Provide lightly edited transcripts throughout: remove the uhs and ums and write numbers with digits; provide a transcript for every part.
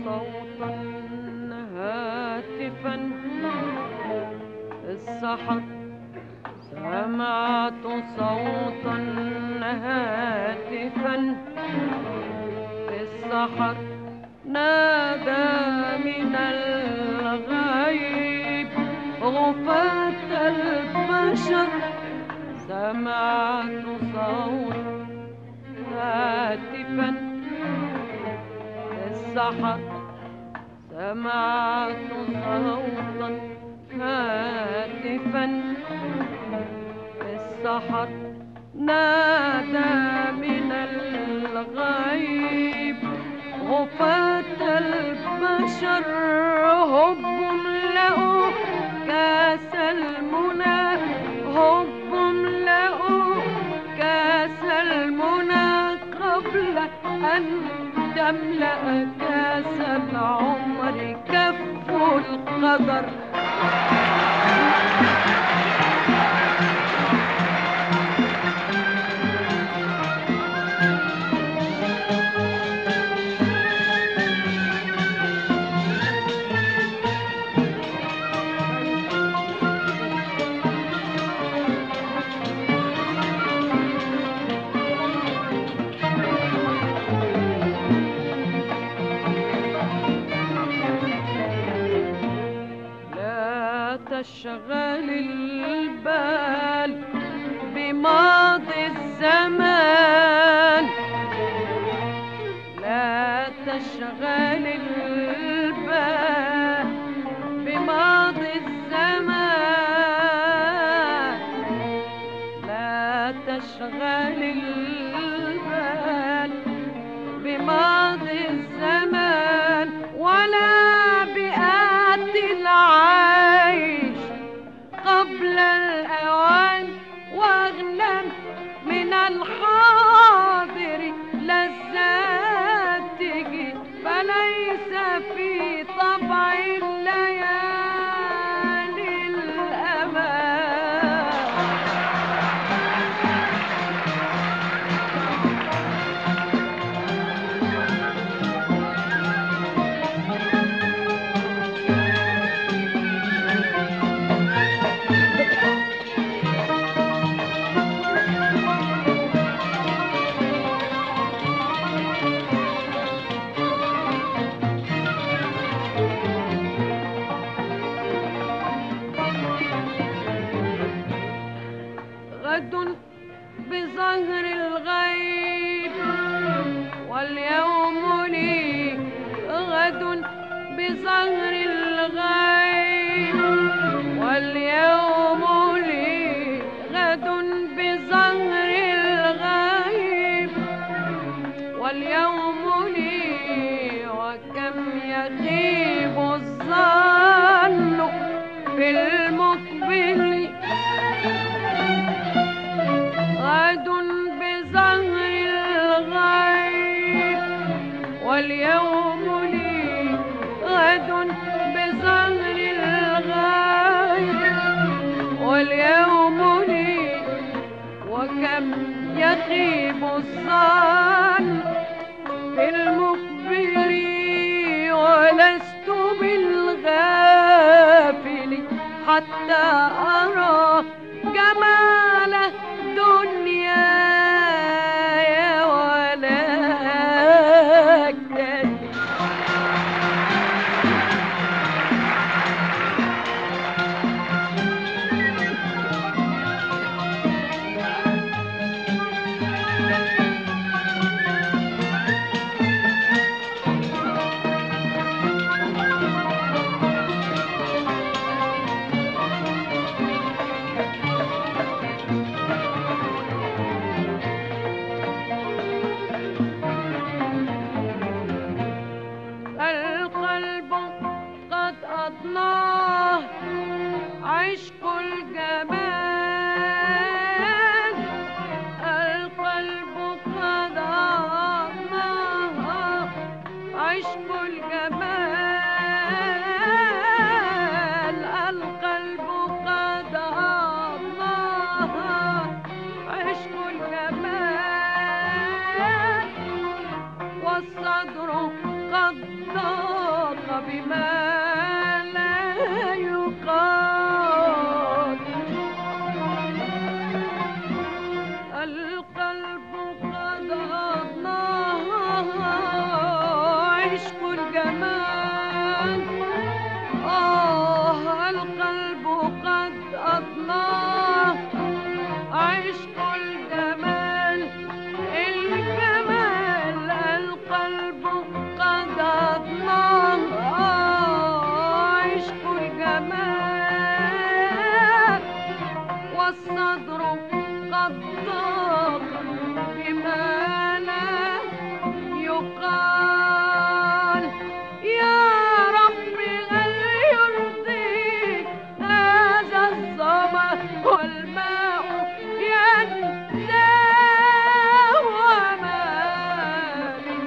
صوتا هاتفا السحر، سمعت صوتا هاتفا السحر، نادى من الغيب غفاة البشر. سمعت صوتا هاتفا السحر، سمعت صوتا هاتفا السحر، نادى من الغيب غفاة البشر. هب املأوا كاس المنى، هب املأوا كاس المنى قبل أن تملأ كاس العمر كف القدر. تشغل البال بماضي الزمان، لا تشغل البال بماضي الزمان، لا تشغل البال بماضي الزمان، ولا بآتي العيش قبل الأوان، واغنم من الحاضر لذاته، فليس في طبع الليالي الأمان. غد بظهر الغيب واليوم لي، غد بظهر الغيب واليوم لي، غد بظهر الغيب واليوم لي، وكم يخيب الظن في المقبل. غد بظهر الغيب واليوم لي، غد بظهر الغيب واليوم لي، وكم يخيب الظن في المقبل، ولست بالغافل حتى أرى جمال الدنيا ولا أكتد. قد ضاق بما لا يقال. القلب قد أضناه عشق الجمال. القلب قد أضناه عشق الجمال. الجمال القلب قد أضناه عشق الجمال. والصدر قد ضاق بما لا يقال. يا رب هل يرضيك هذا الظما والماء ينزى وما من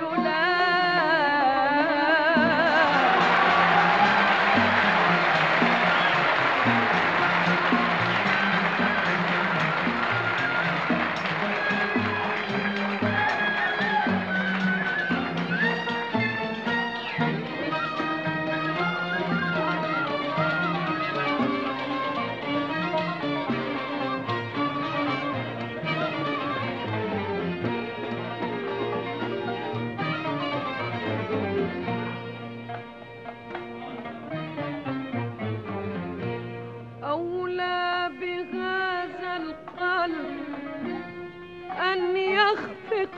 أولى بهذا القلب أن يخفق.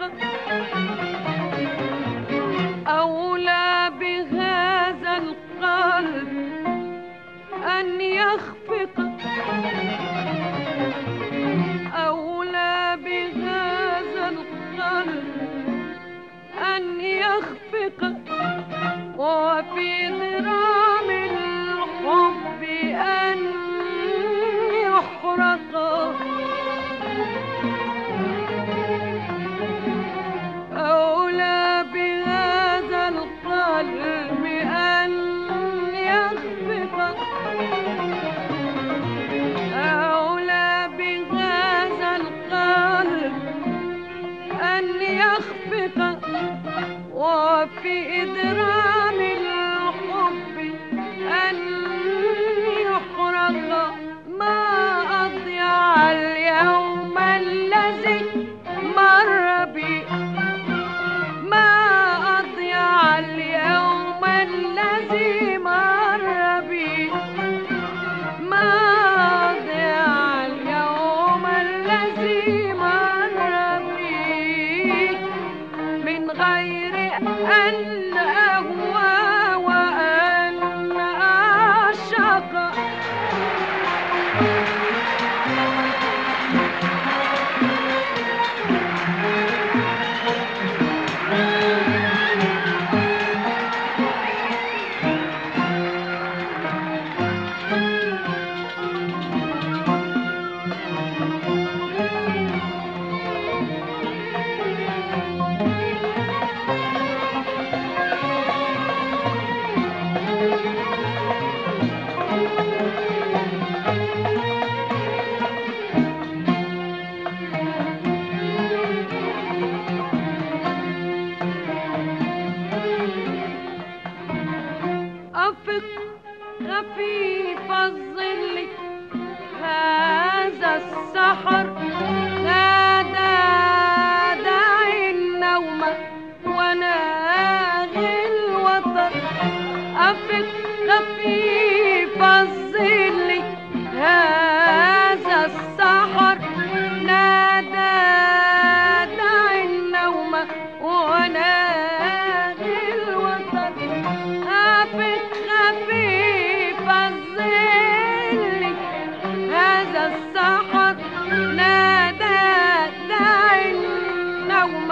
أولى بهذا القلب أن يخفق. أولى بهذا القلب أن يخفق. وفي ضرام الحب أن يحرق. أولى بهذا القلب أن يخفق. أولى بهذا القلب أن يخفق. وفي إدرام الحب أن يحرق. ما أضيع اليوم الذي مر بي. ما أضيع اليوم الذي مر بي. ما أضيع اليوم الذي مر بي من غير أن أهوى وأن أعشق. أفق خفيف الظل هذا السحر. نادى داعي النوم وناغي الوطن. أفق خفيف الظل هذا السحر. نادى داعي النوم وناغي الوطن. أفق خفيف الظل هذا السحر. نادى داعي النوم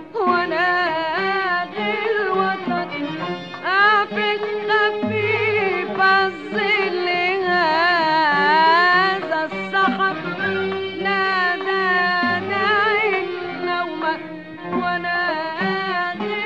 وناغي الوطن. أفق خفيف الظل هذا السحر. نادى داعي النوم وناغي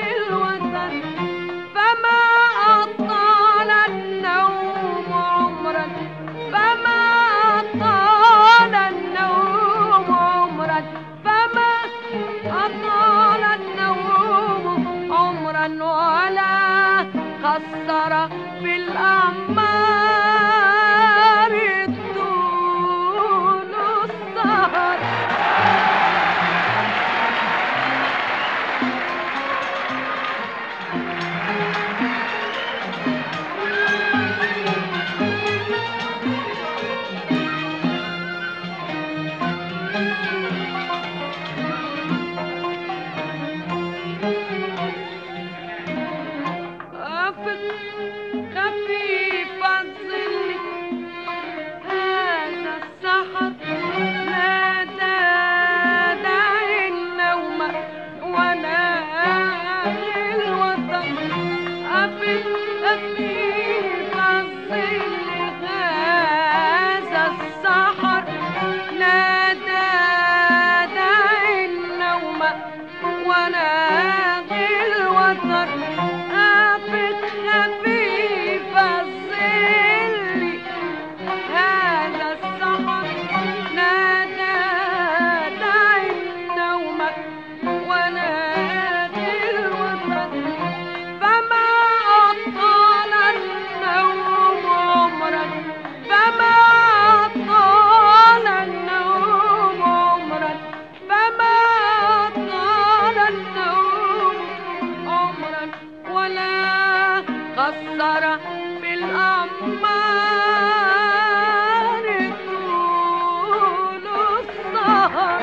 الوتر آفة خفيف الظل هذا السحر نادى دع نومك ونادي الوتر فما أطال النوم عمرك فما أطال النوم عمرك فما أطال النوم عمرك ولا قصر في الأعمار طول السهر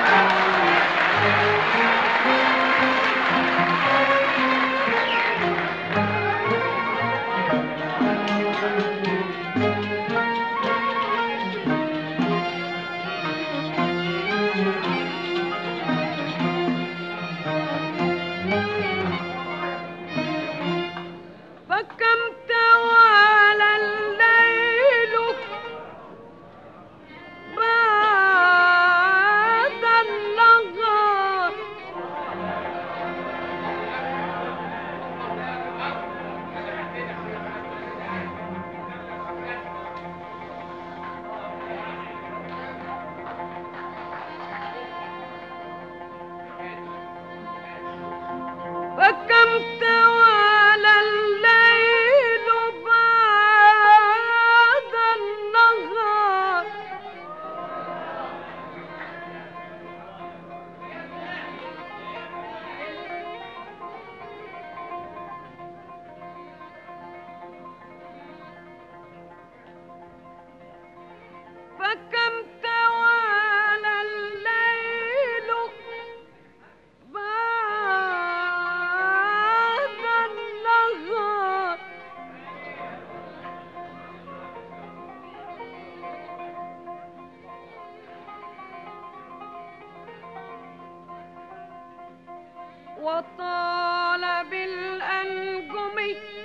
فكم توالى الليل بعد النهار فكم توالى الليل بعد النهار فكم توالى الليل بعد النهار وطال بالأنجم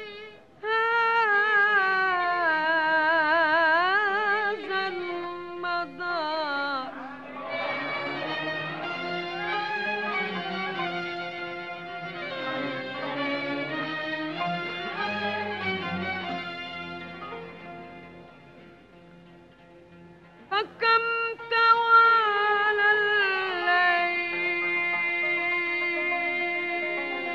هذا المدار فكم توالى الليل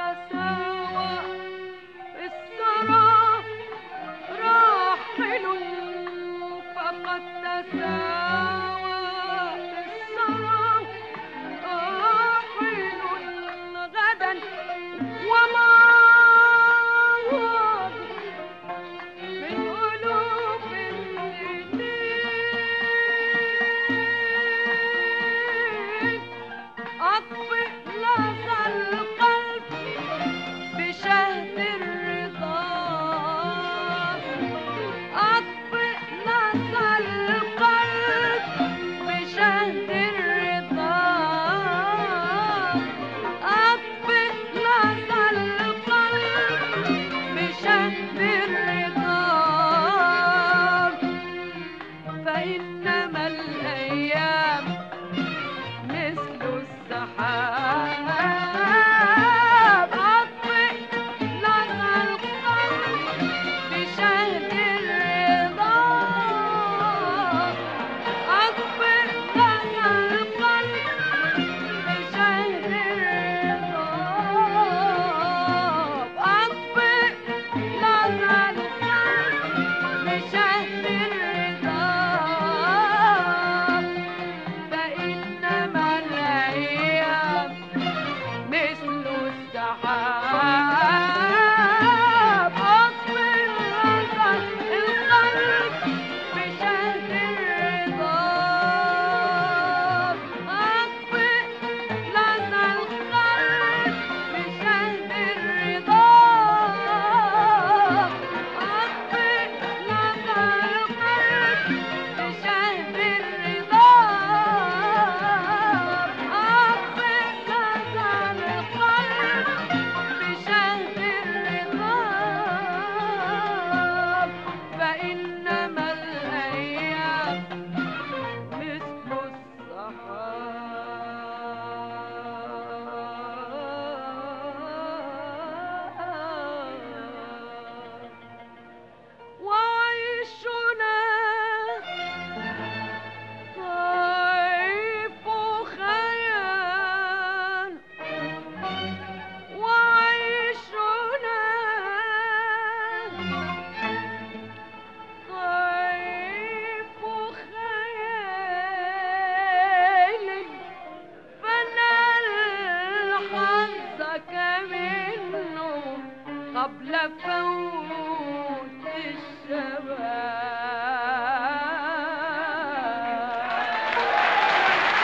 تساوى الثرى راحل فقد تساوى الثرى راحل غدا وما غاب من قلوب الاتنين أطفئ لظى القلب بشهد الرضا أطفئ لظى القلب بشهد الرضا أطفئ لظى القلب بشهد الرضا فإنما الأيام مثل السحاب أطفئ لظى القلب بشهد الرضا أطفئ لظى القلب بشهد الرضا أطفئ لظى القلب بشهد الرضا فإنما الأيام مثل السحاب أطفئ لظى القلب بشهد الرضا أطفئ لظى القلب بشهد الرضا أطفئ لظى القلب بشهد الرضا أطفئ لظى القلب بشهد الرضا فإنما الأيام مثل السحاب وعيشنا طيف خيال وعيشنا طيف خيال فنلحظك منه قبل فوت الشباب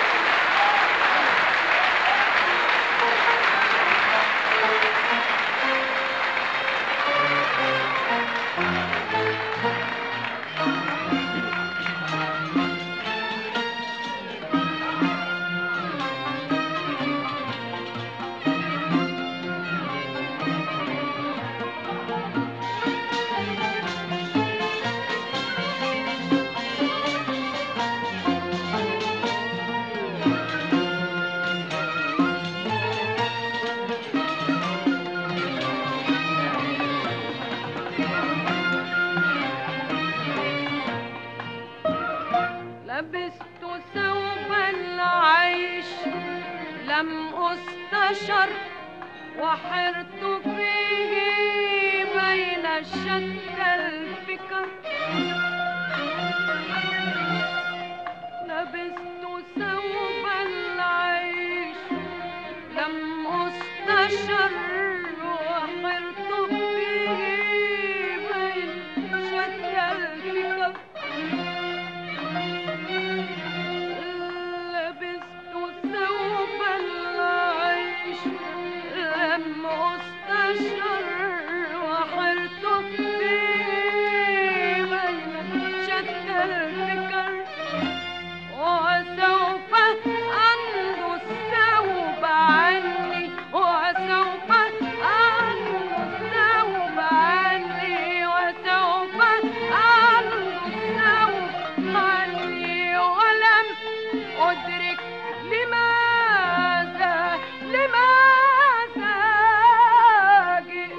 لبست ثوب العيش لم أستشر وحرت فيه بين شتى الفكر لبست ثوب العيش لم أستشر وحرت فيه بين شتى الفكر لبست ثوب العيش لم أستشر وحرت فيه بين شتى الفكر وسوف أنض الثوب عني وسوف أنض الثوب عني وسوف أنض الثوب عني ولم أدرك لماذا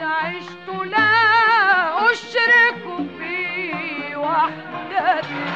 عشت لا أشرك في وحدتك.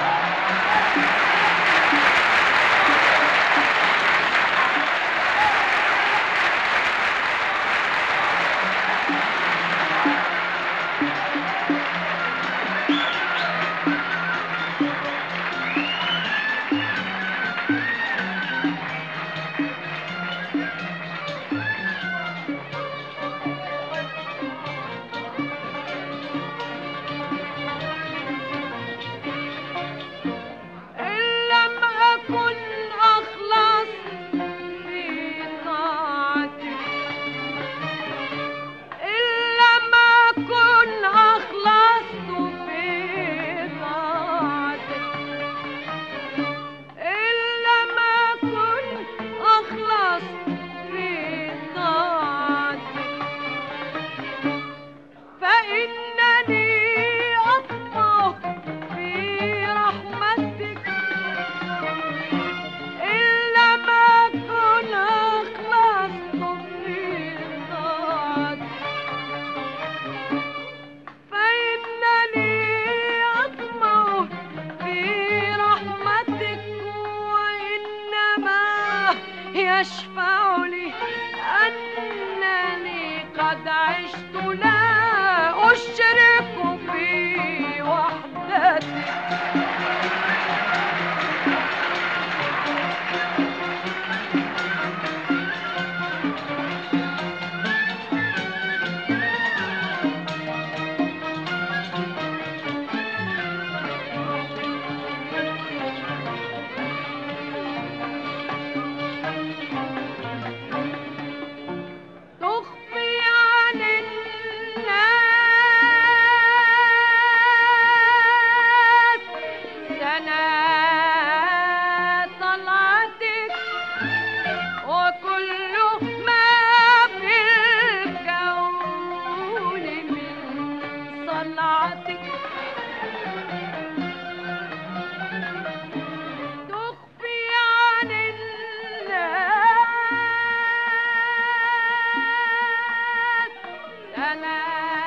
يشفع لي أنني قد عشت لا أشرك في وحدتي. أنا